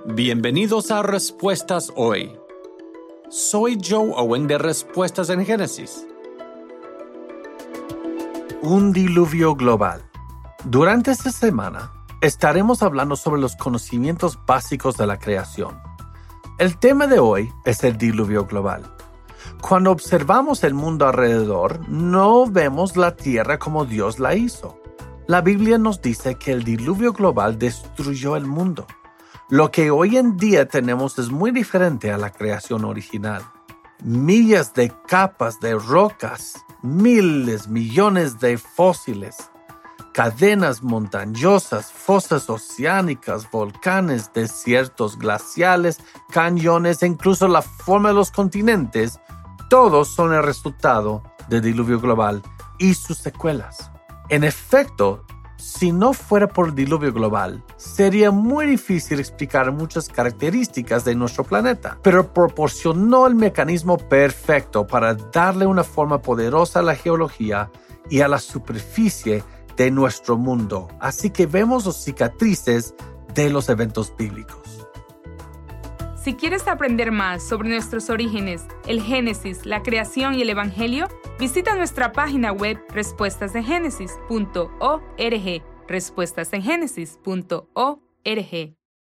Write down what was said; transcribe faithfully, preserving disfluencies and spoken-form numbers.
Bienvenidos a Respuestas Hoy. Soy Joe Owen de Respuestas en Génesis. Un diluvio global. Durante esta semana estaremos hablando sobre los conocimientos básicos de la creación. El tema de hoy es el diluvio global. Cuando observamos el mundo alrededor, no vemos la tierra como Dios la hizo. La Biblia nos dice que el diluvio global destruyó el mundo. Lo que hoy en día tenemos es muy diferente a la creación original. Millas de capas de rocas, miles, millones de fósiles, cadenas montañosas, fosas oceánicas, volcanes, desiertos glaciales, cañones e incluso la forma de los continentes, todos son el resultado del diluvio global y sus secuelas. En efecto, si no fuera por el diluvio global, sería muy difícil explicar muchas características de nuestro planeta, pero proporcionó el mecanismo perfecto para darle una forma poderosa a la geología y a la superficie de nuestro mundo. Así que vemos las cicatrices de los eventos bíblicos. Si quieres aprender más sobre nuestros orígenes, el Génesis, la creación y el Evangelio, visita nuestra página web respuestas en génesis punto org, respuestas en génesis punto org.